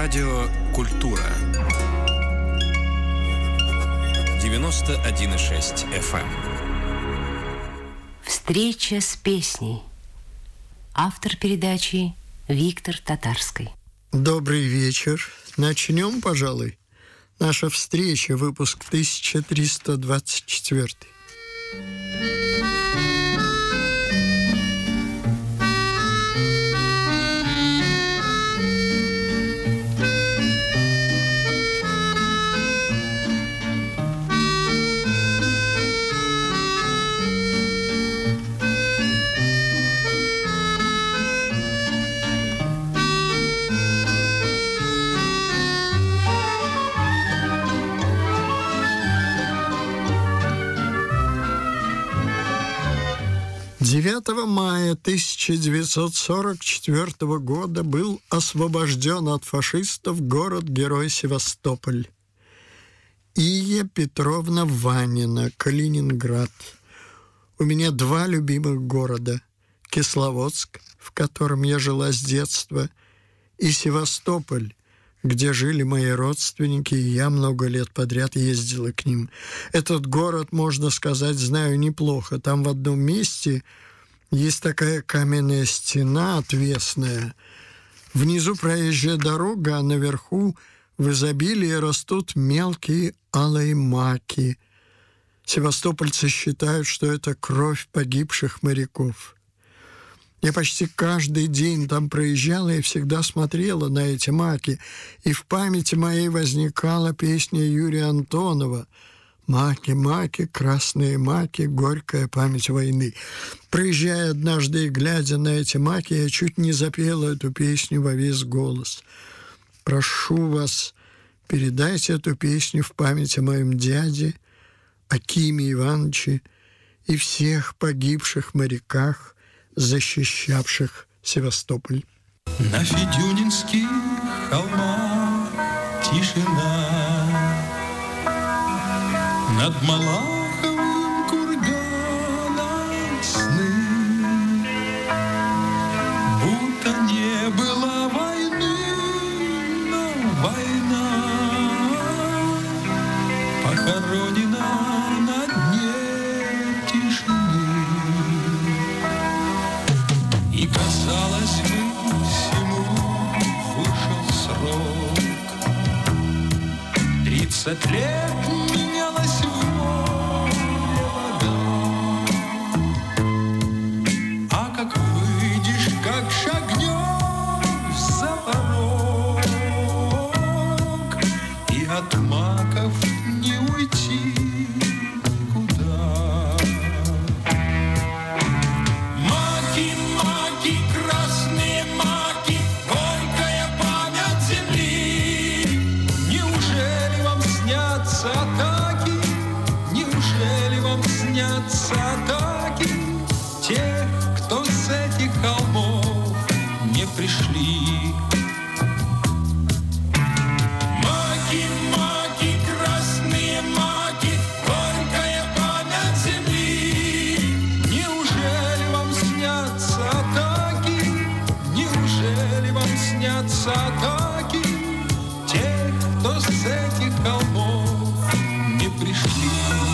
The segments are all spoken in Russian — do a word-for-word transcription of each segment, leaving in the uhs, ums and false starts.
Радио «Культура». девяносто один и шесть эф эм. Встреча с песней. Автор передачи Виктор Татарский. Добрый вечер. Начнем, пожалуй. Наша встреча, выпуск тысяча триста двадцать четвёртый. девятого мая тысяча девятьсот сорок четвёртого года был освобожден от фашистов город-герой Севастополь. Ия Петровна Ванина, Калининград. У меня два любимых города. Кисловодск, в котором я жила с детства, и Севастополь, где жили мои родственники, и я много лет подряд ездила к ним. Этот город, можно сказать, знаю неплохо. Там в одном месте есть такая каменная стена отвесная. Внизу проезжая дорога, а наверху в изобилии растут мелкие алые маки. Севастопольцы считают, что это кровь погибших моряков. Я почти каждый день там проезжала и всегда смотрела на эти маки, и в памяти моей возникала песня Юрия Антонова «Маки, маки, красные маки, горькая память войны». Проезжая однажды и глядя на эти маки, я чуть не запела эту песню во весь голос. Прошу вас, передайте эту песню в память о моем дяде, Акиме Ивановиче и всех погибших моряках, защищавших Севастополь. На Федюнинских холмах тишина, над Малаховым курганом сны, будто не было войны, но война похоронена на дне тишины. И казалось бы, всему вышел срок. Тридцать лет менялась в море вода. А как выйдешь, как шагнешь за порог, и от маков не уйти. Атаки тех, кто с этих холмов не пришли. Маки, маки, красные маки, горькая память земли. Неужели вам снятся атаки? Неужели вам снятся атаки тех, кто с этих холмов не пришли?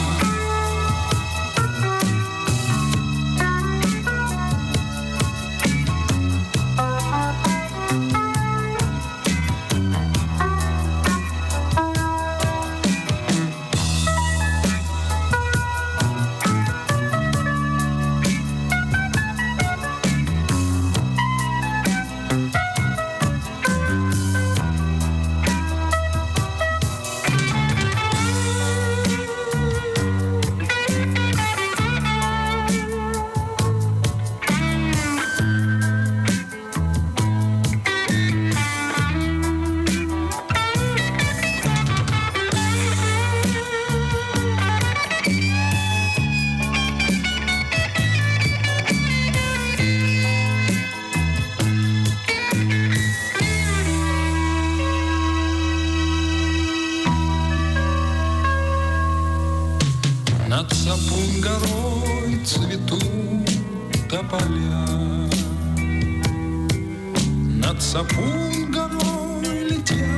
Над Сапун горой цветут тополя, над Сапун горой летят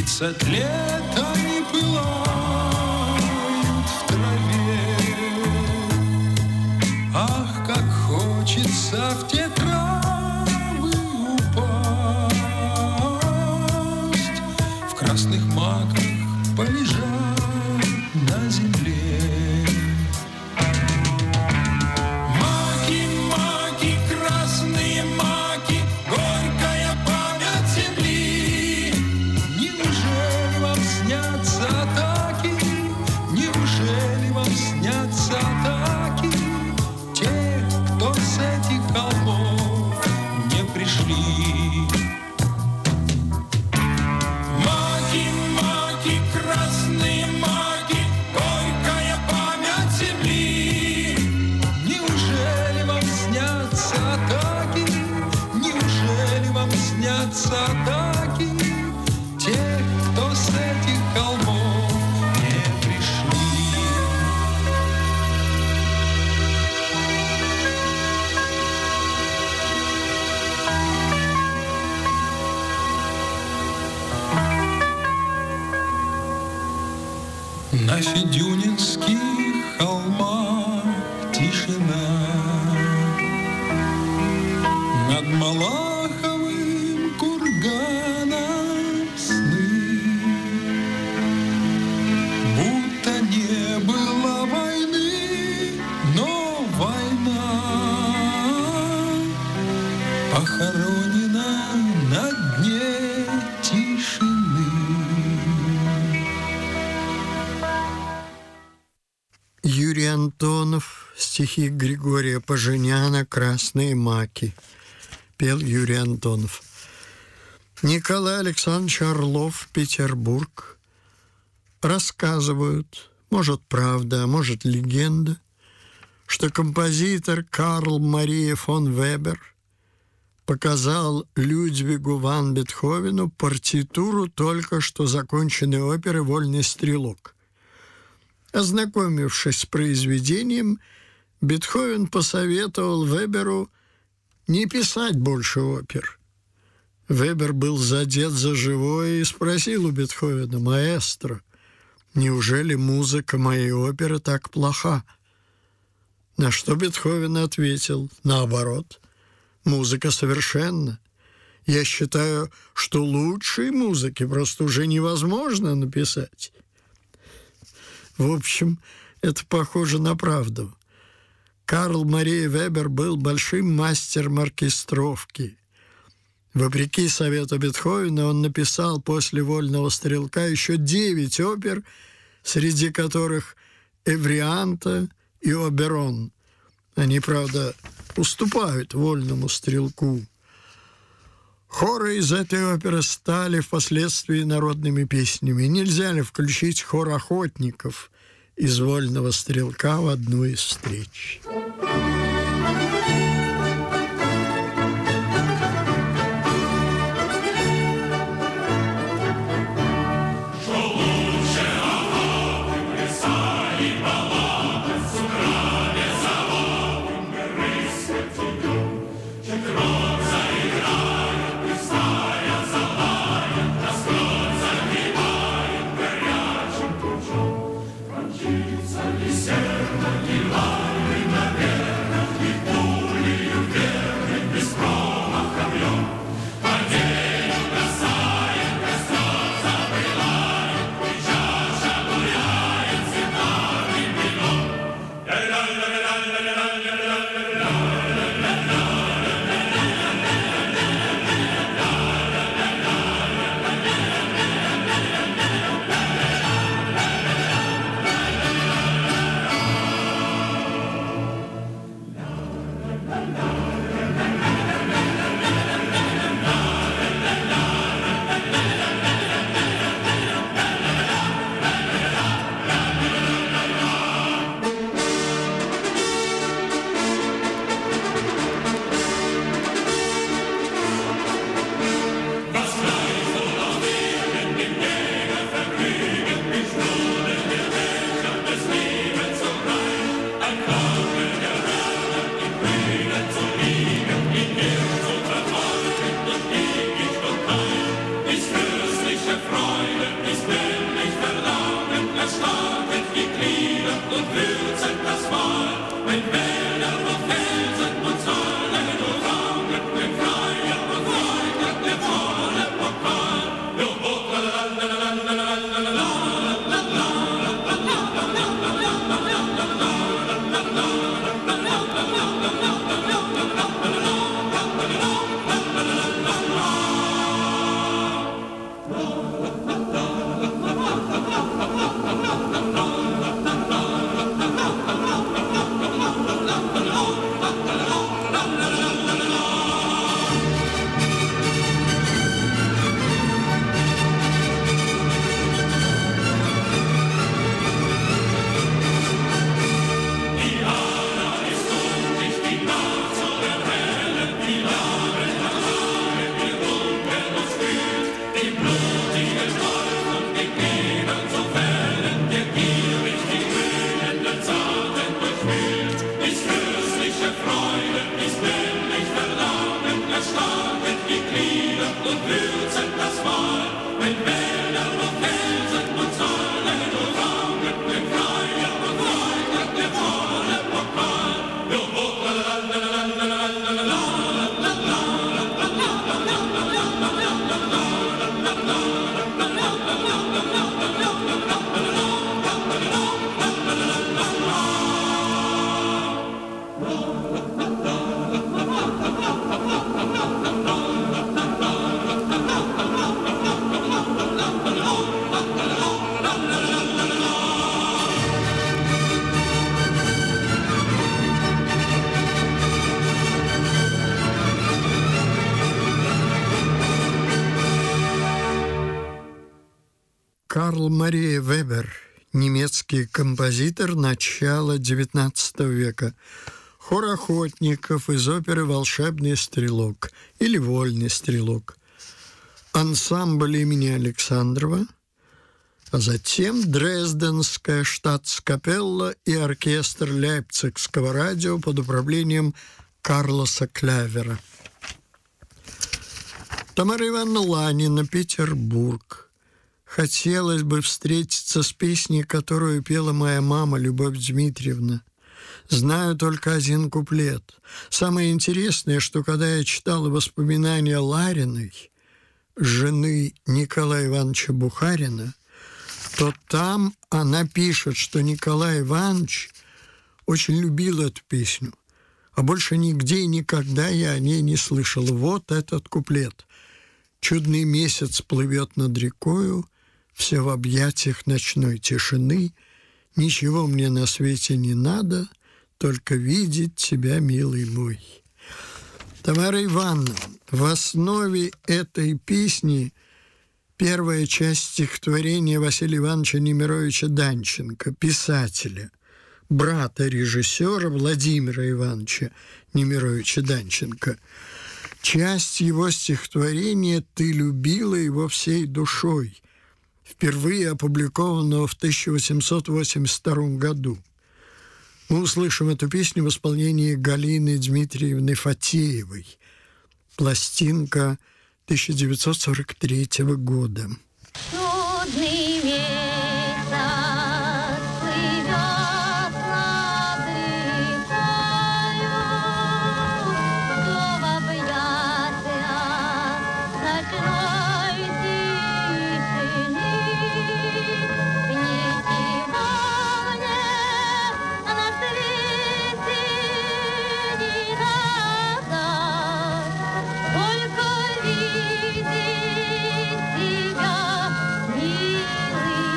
Тридцать лет они пылают в траве. Ах, как хочется в те травы упасть, в красных маках полежать на земле. Маки, маки, красные маки, горькая память земли. Неужели вам снятся атаки? Неужели вам снятся атаки тех, кто с этих холмов не пришли? Маки, маки, красные маки, горькая память земли. Неужели вам снятся атаки? Неужели вам снятся атаки тех, кто с этих холмов не пришли? На Федюнинских холмах тишина, над Малаховым курганом сны. Будто не было войны, но война похоронена на дне тишины. Юрий Антонов, стихи Григория Поженяна «Красные маки». Пел Юрий Антонов. Николай Александрович Орлов, Петербург. Рассказывают, может, правда, а может, легенда, что композитор Карл Мария фон Вебер показал Людвигу ван Бетховену партитуру только что законченной оперы «Вольный стрелок». Ознакомившись с произведением, Бетховен посоветовал Веберу не писать больше опер. Вебер был задет за живое и спросил у Бетховена: «Маэстро, неужели музыка моей оперы так плоха?» На что Бетховен ответил: «Наоборот, музыка совершенна. Я считаю, что лучшей музыки просто уже невозможно написать». В общем, это похоже на правду. Карл Мария Вебер был большим мастером оркестровки. Вопреки совету Бетховена, он написал после «Вольного стрелка» еще девять опер, среди которых «Эврианта» и «Оберон». Они, правда, уступают «Вольному стрелку». Хоры из этой оперы стали впоследствии народными песнями. Нельзя ли включить хор охотников из «Вольного стрелка» в одну из встреч? Сердце, не лавры наверх. Карл Мария Вебер, немецкий композитор начала девятнадцатого века. Хор охотников из оперы «Волшебный стрелок» или «Вольный стрелок». Ансамбль имени Александрова, а затем Дрезденская штатскапелла и оркестр Лейпцигского радио под управлением Карлоса Клявера. Тамара Ивановна Ланина, Петербург. Хотелось бы встретиться с песней, которую пела моя мама Любовь Дмитриевна. Знаю только один куплет. Самое интересное, что когда я читала воспоминания Лариной, жены Николая Ивановича Бухарина, то там она пишет, что Николай Иванович очень любил эту песню, а больше нигде и никогда я о ней не слышала. Вот этот куплет. «Чудный месяц плывет над рекою, все в объятиях ночной тишины, ничего мне на свете не надо, только видеть тебя, милый мой». Тамара Ивановна, в основе этой песни первая часть стихотворения Василия Ивановича Немировича Данченко, писателя, брата режиссера Владимира Ивановича Немировича Данченко. Часть его стихотворения «Ты любила его всей душой», впервые опубликованного в тысяча восемьсот восемьдесят втором году. Мы услышим эту песню в исполнении Галины Дмитриевны Фатеевой. Пластинка тысяча девятьсот сорок третьего года. Чудный месяц плывет над рекою, кто в объятиях ночной тишины. Ничего мне на свете не надо, только видеть тебя, милый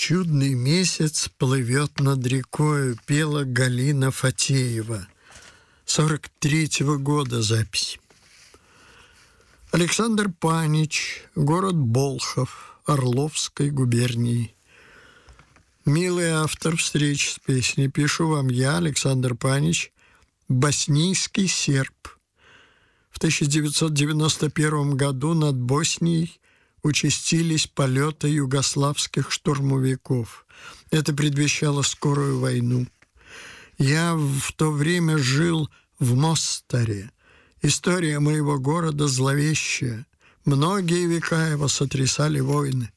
чудный месяц плывет над рекою, пела Галина Фатеева. сорок третьего года запись. Александр Панич, город Болхов, Орловской губернии. Милый автор встреч с песней, пишу вам я, Александр Панич, боснийский серб. В тысяча девятьсот девяносто первом году над Боснией участились полеты югославских штурмовиков. Это предвещало скорую войну. Я в то время жил в Мостаре. История моего города зловещая. Многие века его сотрясали войны.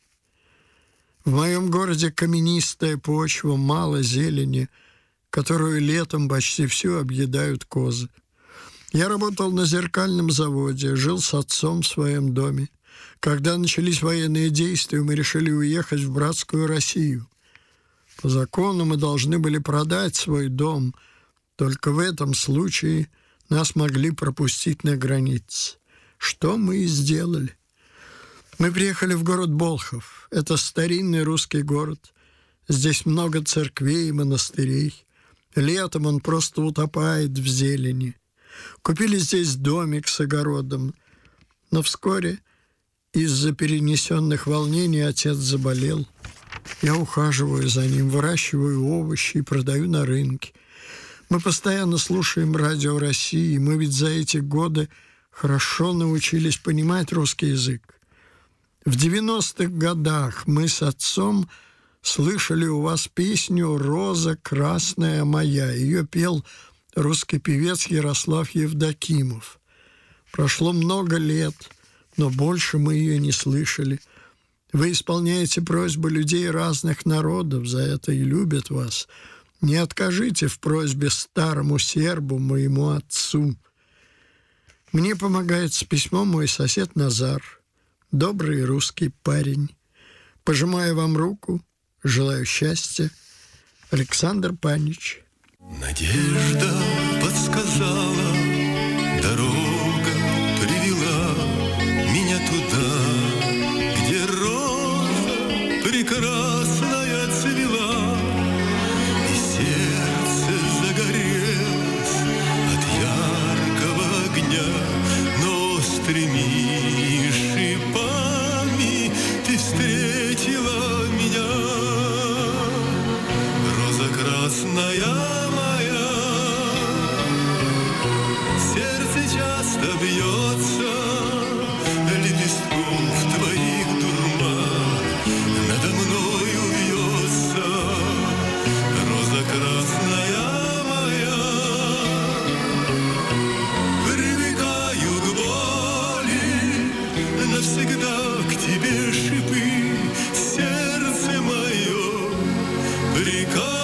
В моем городе каменистая почва, мало зелени, которую летом почти всю объедают козы. Я работал на зеркальном заводе, жил с отцом в своем доме. Когда начались военные действия, мы решили уехать в братскую Россию. По закону мы должны были продать свой дом. Только в этом случае нас могли пропустить на границе. Что мы и сделали. Мы приехали в город Болхов. Это старинный русский город. Здесь много церквей и монастырей. Летом он просто утопает в зелени. Купили здесь домик с огородом. Но вскоре из-за перенесенных волнений отец заболел. Я ухаживаю за ним, выращиваю овощи и продаю на рынке. Мы постоянно слушаем радио России. Мы ведь за эти годы хорошо научились понимать русский язык. В девяностых годах мы с отцом слышали у вас песню «Роза красная моя». Ее пел русский певец Ярослав Евдокимов. Прошло много лет, но больше мы ее не слышали. Вы исполняете просьбы людей разных народов, за это и любят вас. Не откажите в просьбе старому сербу, моему отцу. Мне помогает с письмом мой сосед Назар, добрый русский парень. Пожимаю вам руку, желаю счастья. Александр Панич. Надежда подсказала, дорога привела меня туда, где роза прекрасная цвела, и сердце загорелось от яркого огня, но острыми шипами ты встретила меня, роза красная. Часто бьется лепестком в твоих дурман, надо мною вьется роза красная моя. Привыкаю к боли, навсегда к тебе шипы, сердце мое прикололи.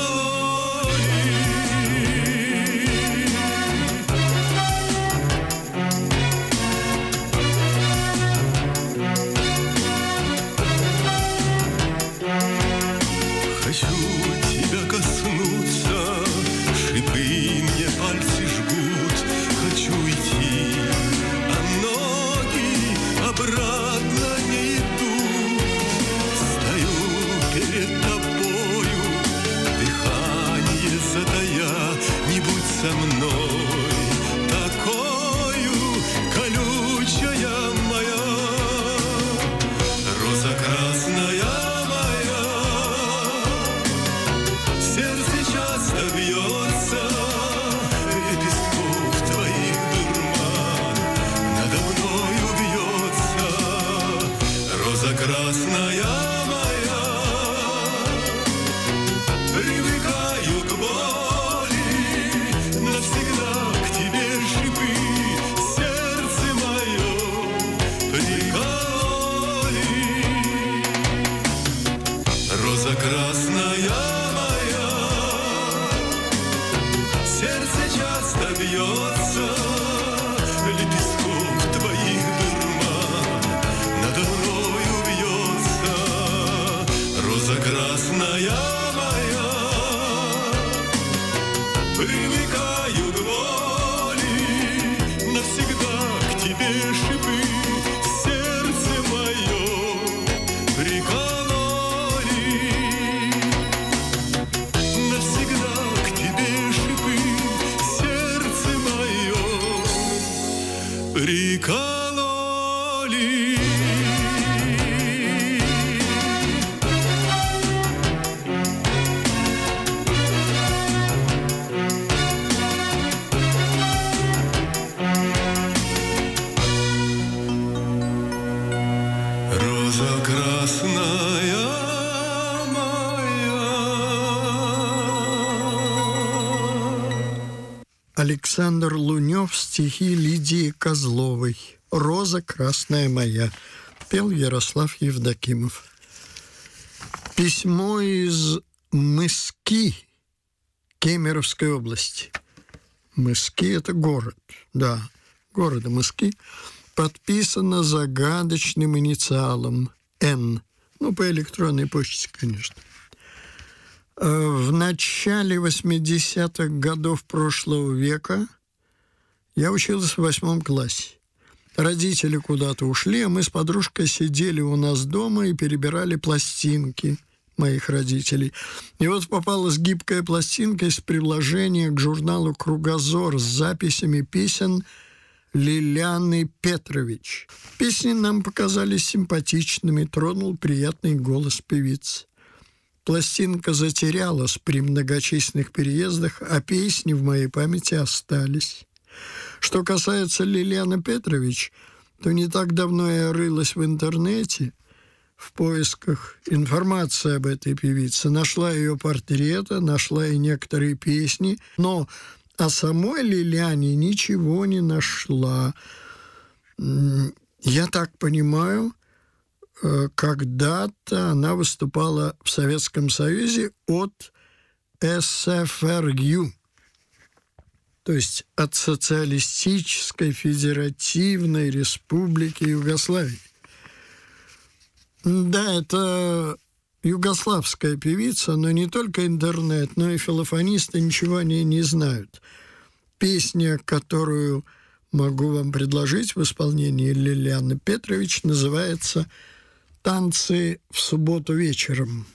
боли. Роза красная моя. Александр Лунев, стихи Лидии Козловой. «Роза красная моя», пел Ярослав Евдокимов. Письмо из Мыски, Кемеровской области. Мыски – это город, да, города Мыски. Подписано загадочным инициалом «Н». Ну, по электронной почте, конечно. В начале восьмидесятых годов прошлого века я учился в восьмом классе. Родители куда-то ушли, а мы с подружкой сидели у нас дома и перебирали пластинки моих родителей. И вот попалась гибкая пластинка из приложения к журналу «Кругозор» с записями песен Лиляны Петрович. Песни нам показались симпатичными, тронул приятный голос певицы. Пластинка затерялась при многочисленных переездах, а песни в моей памяти остались. Что касается Лиляны Петрович, то не так давно я рылась в интернете в поисках информации об этой певице. Нашла ее портреты, нашла и некоторые песни, но о самой Лиляне ничего не нашла. Я так понимаю, когда-то она выступала в Советском Союзе от эс эф эр ю, то есть от Социалистической Федеративной Республики Югославии. Да, это югославская певица, но не только интернет, но и филофонисты ничего о ней не знают. Песня, которую могу вам предложить в исполнении Лиляны Петрович, называется «Танцы в субботу вечером».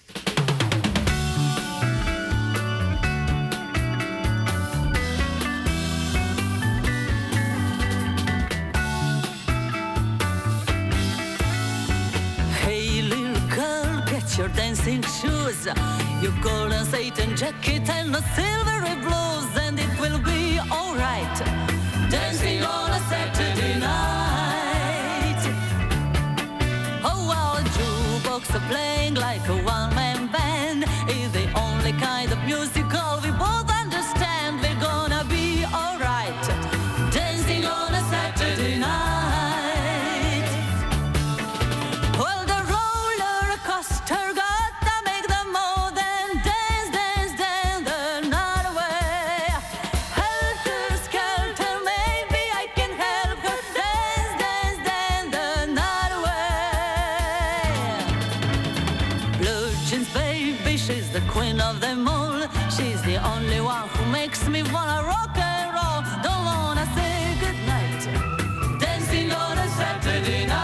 Hey little girl, get your dancing shoes, your golden satin jacket and the silvery blues, and it will be alright. Dancing on a Saturday night. Oh well, jukebox are playing like a one-man band. Is the only kind of musical we both understand. We're gonna be alright. Dancing on a Saturday night. Well, the roller coaster got to make the more than dance, dance, dance the night away. Helter skelter, maybe I can help her dance, dance, dance the night away. Blue jeans, baby, she's the queen of them all. She's the only one who makes me wanna rock and roll. Don't wanna say goodnight. Dancing on a Saturday night.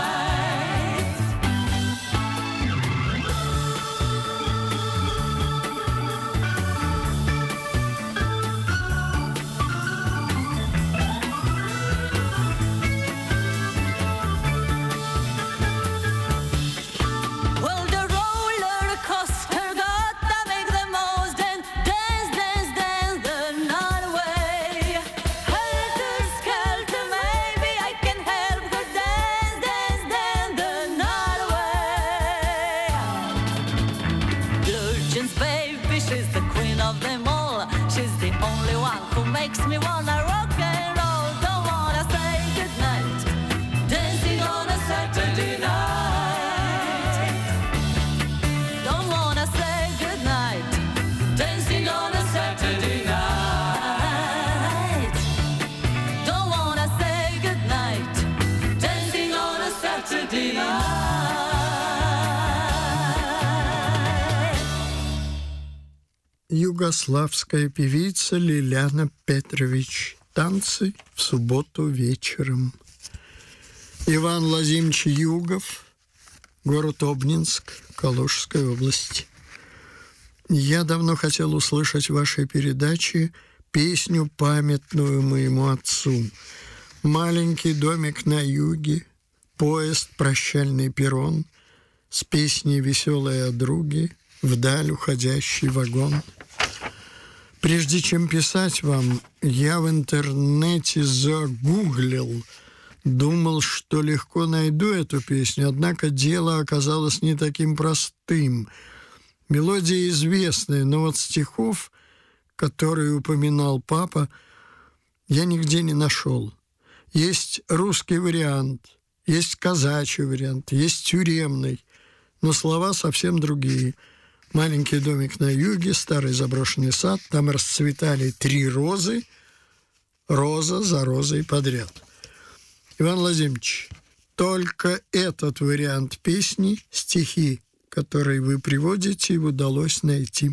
Well, the roller coaster got to make the most and dance, dance, dance the night away. Helter skelter, maybe I can help her dance, dance, dance the night away. Blue jeans, baby, she's the queen of them all. She's the only one who makes me wanna rock and roll. Don't wanna say goodnight. Dancing on a Saturday night. Don't wanna say goodnight. Dancing on a Saturday night. Don't wanna say goodnight. Dancing on a Saturday night. Югославская певица Лиляна Петрович. «Танцы в субботу вечером». Иван Лазимович Югов, город Обнинск, Калужской области. Я давно хотел услышать в вашей передаче песню, памятную моему отцу. «Маленький домик на юге, поезд «Прощальный перрон» с песней веселой о друге, вдаль уходящий вагон. Прежде чем писать вам, я в интернете загуглил, думал, что легко найду эту песню, однако дело оказалось не таким простым. Мелодия известная, но вот стихов, которые упоминал папа, я нигде не нашел. Есть русский вариант, есть казачий вариант, есть тюремный, но слова совсем другие. Маленький домик на юге, старый заброшенный сад, там расцветали три розы, роза за розой подряд. Иван Владимирович, только этот вариант песни, стихи, которые вы приводите, удалось найти.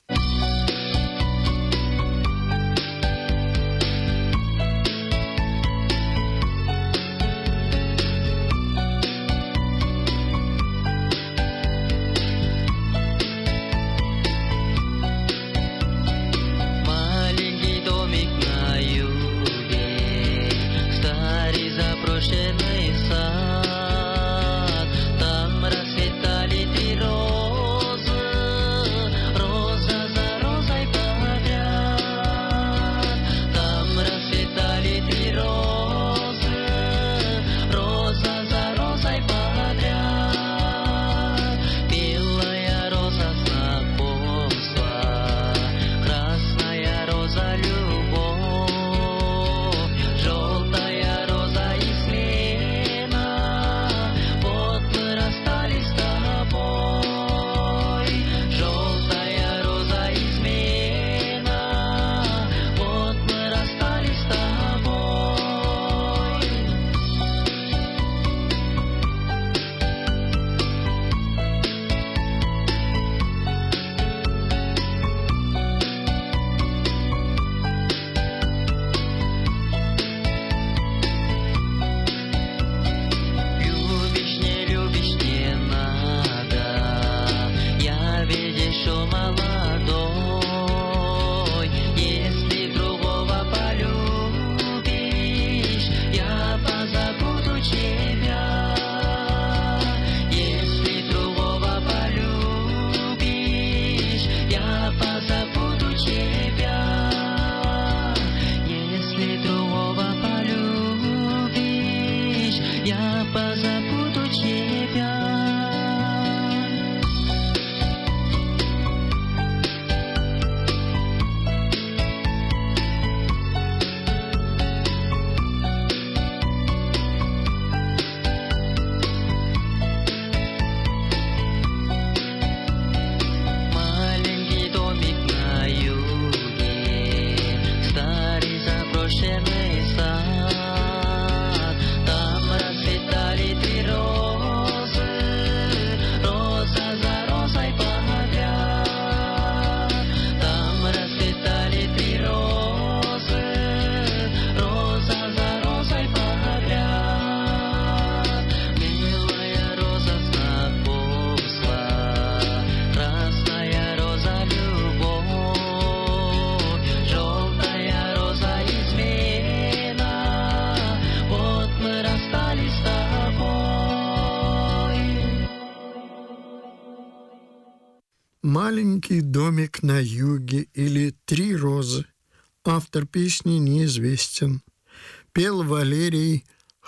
«Маленький домик на юге» или «Три розы». Автор песни неизвестен. Пел Валерий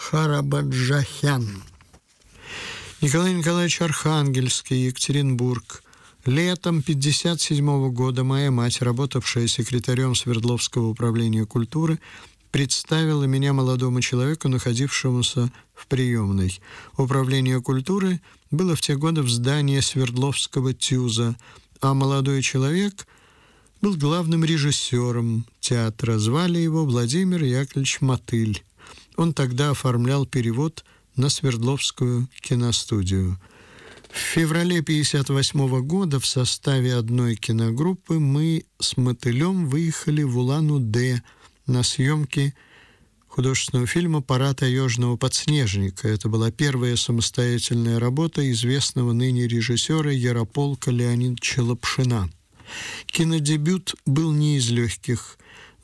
Харабаджахян. Николай Николаевич Архангельский, Екатеринбург. Летом пятьдесят седьмого года моя мать, работавшая секретарем Свердловского управления культуры, представила меня молодому человеку, находившемуся в приемной. Управление культуры было в те годы в здании Свердловского ТЮЗа, а молодой человек был главным режиссером театра. Звали его Владимир Яковлевич Мотыль. Он тогда оформлял перевод на Свердловскую киностудию. В феврале пятьдесят восьмого года в составе одной киногруппы мы с Мотылем выехали в Улан-Удэ на съемки художественного фильма «Пора таежного подснежника». Это была первая самостоятельная работа известного ныне режиссера Ярополка Леонидовича Лапшина. Кинодебют был не из легких.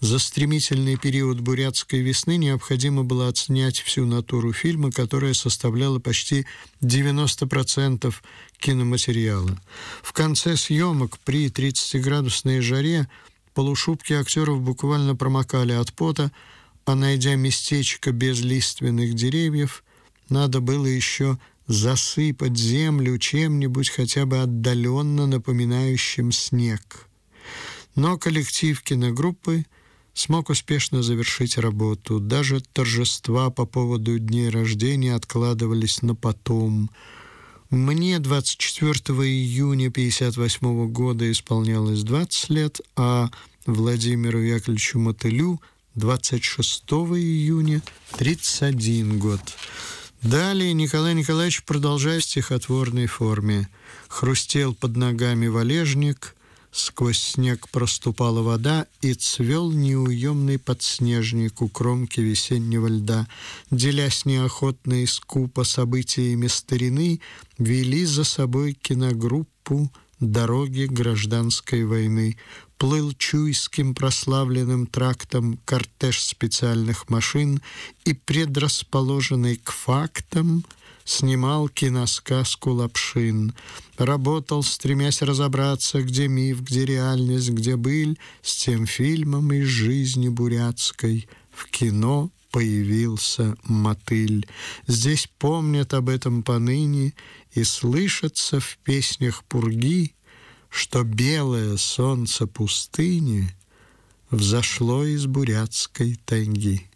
За стремительный период бурятской весны необходимо было отснять всю натуру фильма, которая составляла почти девяносто процентов киноматериала. В конце съемок при тридцатиградусной жаре полушубки актеров буквально промокали от пота, а найдя местечко без лиственных деревьев, надо было еще засыпать землю чем-нибудь хотя бы отдаленно напоминающим снег. Но коллектив киногруппы смог успешно завершить работу. Даже торжества по поводу дней рождения откладывались на потом. Мне двадцать четвёртого июня пятьдесят восьмого года исполнялось двадцать лет, а Владимиру Яковлевичу Мотылю двадцать шестого июня тридцать один год. Далее Николай Николаевич продолжает в стихотворной форме. «Хрустел под ногами валежник, сквозь снег проступала вода, и цвел неуемный подснежник у кромки весеннего льда. Делясь неохотно и скупо событиями старины, вели за собой киногруппу дороги гражданской войны. Плыл чуйским прославленным трактом кортеж специальных машин и, предрасположенный к фактам, снимал киносказку «Лапшин». Работал, стремясь разобраться, где миф, где реальность, где быль, с тем фильмом из жизни бурятской в кино появился мотыль. Здесь помнят об этом поныне и слышатся в песнях пурги, что белое солнце пустыни взошло из бурятской тайги.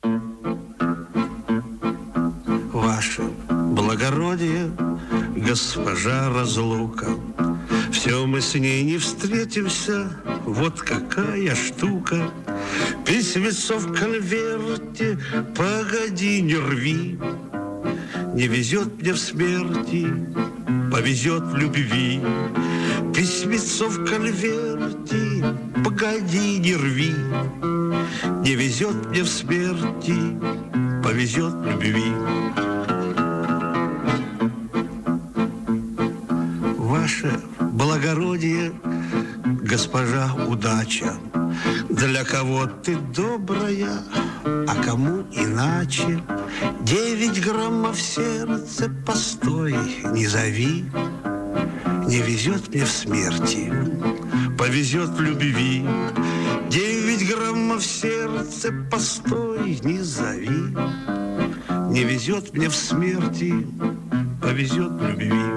Ваше благородие, госпожа Разлука, все мы с ней не встретимся, вот какая штука. Письмецо в конверте, погоди, не рви. Не везет мне в смерти, повезет в любви. Письмецо в конверте, погоди, не рви. Не везет мне в смерти, повезет в любви. Ваше благородие, госпожа удача, для кого ты добрая, а кому иначе. Девять граммов сердца, постой, не зови. Не везет мне в смерти, повезет в любви. Девять граммов сердца, постой, не зови. Не везет мне в смерти, повезет в любви.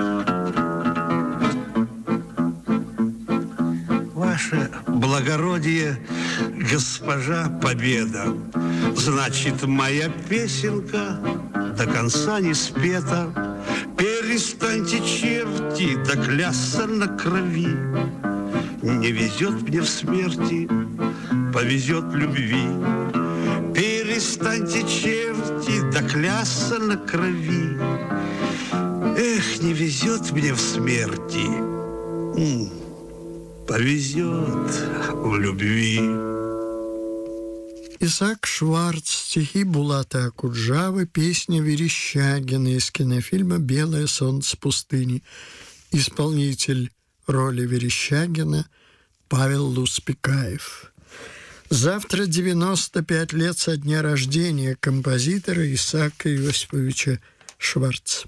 Ваше благородие, госпожа Победа, значит, моя песенка до конца не спета. Перестаньте, черти, доклясться на крови. Не везет мне в смерти, повезет в любви. Перестаньте, черти, доклясться на крови. Эх, не везет мне в смерти, повезет в любви. Исаак Шварц, стихи Булата Акуджавы, песня Верещагина из кинофильма «Белое солнце пустыни». Исполнитель роли Верещагина Павел Луспекаев. Завтра девяносто пять лет со дня рождения композитора Исаака Иосифовича Шварца.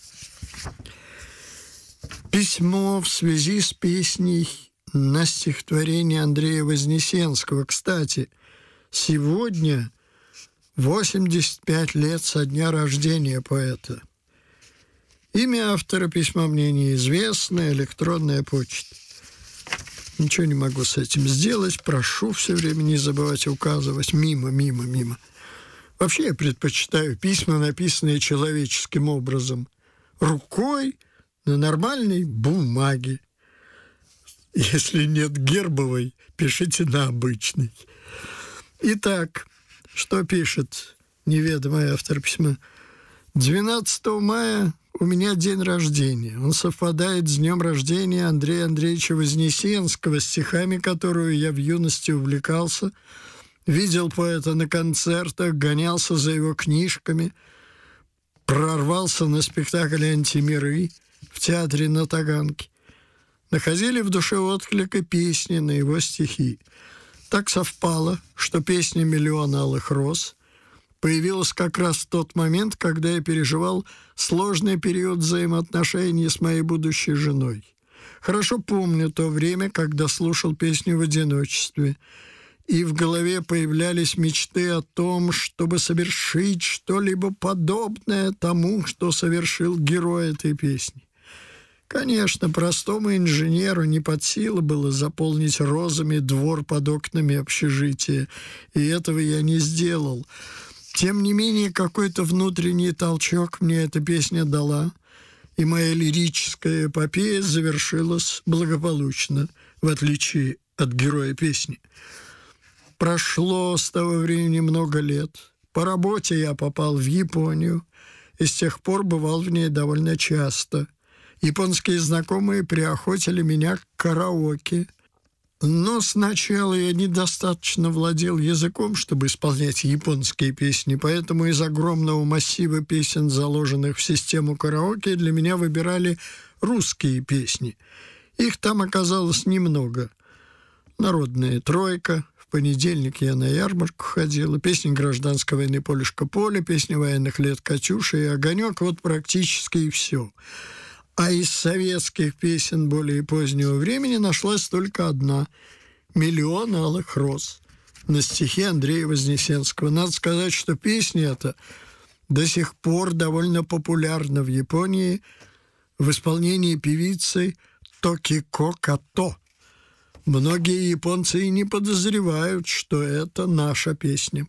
Письмо в связи с песней на стихотворение Андрея Вознесенского. Кстати, сегодня восемьдесят пять лет со дня рождения поэта. Имя автора письма мне неизвестно, электронная почта. Ничего не могу с этим сделать, прошу все время не забывать указывать мимо, мимо, мимо. Вообще я предпочитаю письма, написанные человеческим образом, рукой на нормальной бумаге. Если нет гербовой, пишите на обычной. Итак, что пишет неведомый автор письма? двенадцатого мая у меня день рождения. Он совпадает с днем рождения Андрея Андреевича Вознесенского, стихами которую я в юности увлекался, видел поэта на концертах, гонялся за его книжками, прорвался на спектакль «Антимиры» в театре на Таганке. Находили в душе отклик и песни на его стихи. Так совпало, что песня «Миллион алых роз» появилась как раз в тот момент, когда я переживал сложный период взаимоотношений с моей будущей женой. Хорошо помню то время, когда слушал песню в одиночестве, и в голове появлялись мечты о том, чтобы совершить что-либо подобное тому, что совершил герой этой песни. Конечно, простому инженеру не под силу было заполнить розами двор под окнами общежития, и этого я не сделал. Тем не менее, какой-то внутренний толчок мне эта песня дала, и моя лирическая эпопея завершилась благополучно, в отличие от героя песни. Прошло с того времени много лет. По работе я попал в Японию, и с тех пор бывал в ней довольно часто. Японские знакомые приохотили меня к караоке. Но сначала я недостаточно владел языком, чтобы исполнять японские песни, поэтому из огромного массива песен, заложенных в систему караоке, для меня выбирали русские песни. Их там оказалось немного. «Народная тройка», «В понедельник я на ярмарку ходила», песни гражданской войны «Полюшка поле», песни военных лет «Катюша» и «Огонек», вот практически и все. А из советских песен более позднего времени нашлась только одна — «Миллион алых роз» на стихи Андрея Вознесенского. Надо сказать, что песня эта до сих пор довольно популярна в Японии в исполнении певицы Токико Като. Многие японцы и не подозревают, что это наша песня.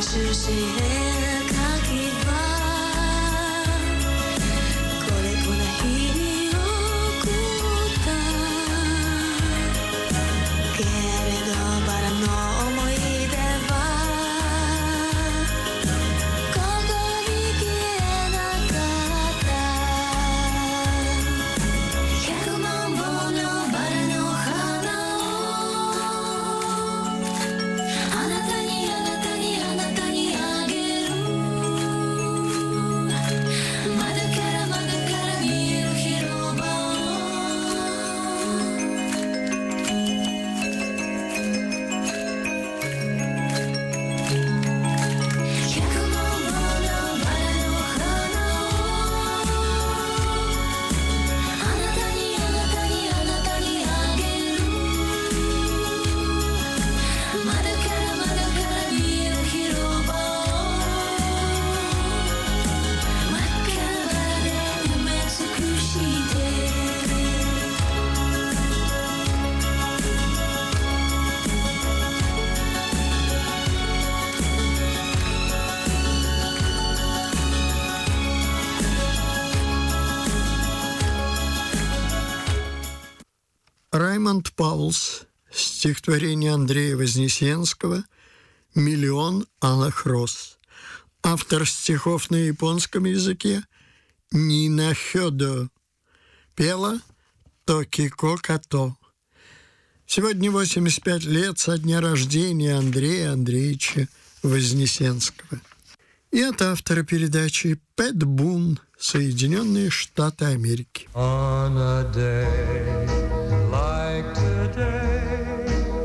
Раймонд Паулс, стихотворение Андрея Вознесенского «Миллион алых роз». Автор стихов на японском языке Нина Хёдо. Пела Токико Като. Сегодня восемьдесят пять лет со дня рождения Андрея Андреевича Вознесенского. И это автор передачи Пэт Бун, Соединенные Штаты Америки. On a day like today,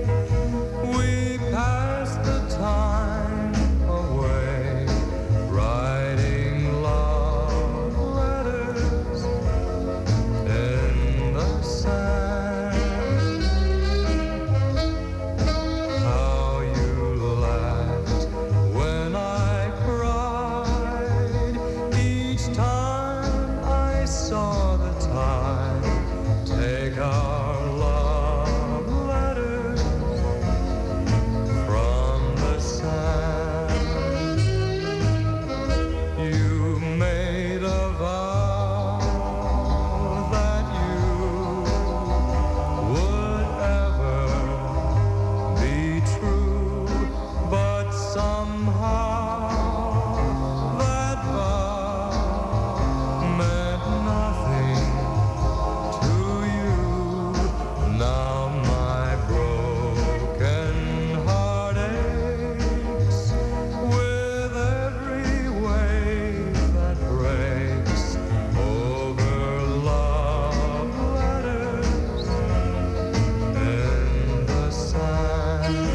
we pass the time away, writing love letters in the sand. How you laughed when I cried each time I saw the tide take our love letters from the sand. You made a vow that you would ever be true, but somehow that vow meant nothing to you. Now my broken heart aches with every wave that breaks over love letters in the sand.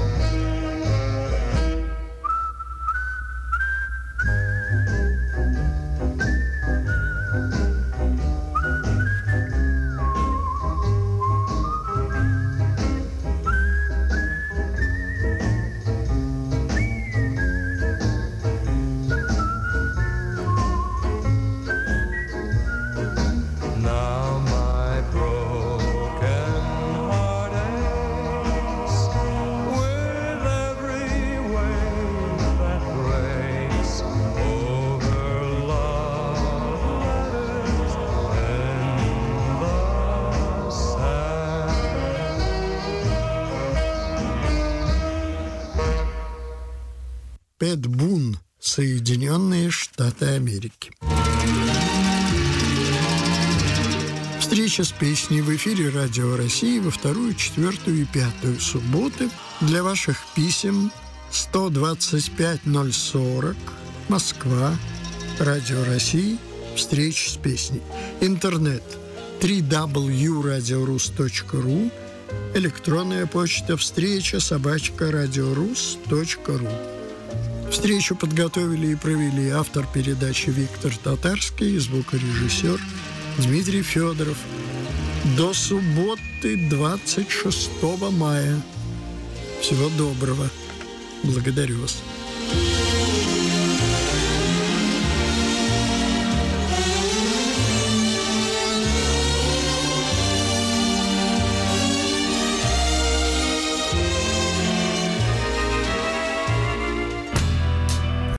Now my broken heart aches with every wave that breaks over love letters in the sand. Пэт Бун, Соединенные Штаты Америки. Встреча с песней в эфире Радио России во вторую, четвертую и пятую субботы. Для ваших писем сто двадцать пять ноль сорок, Москва, Радио России, встреча с песней. Интернет дабл ю дабл ю точка радиорус точка ру, электронная почта встреча собачка радиорус точка ру. Встречу подготовили и провели автор передачи Виктор Татарский и звукорежиссер Дмитрий Федоров. До субботы двадцать шестого мая. Всего доброго. Благодарю вас.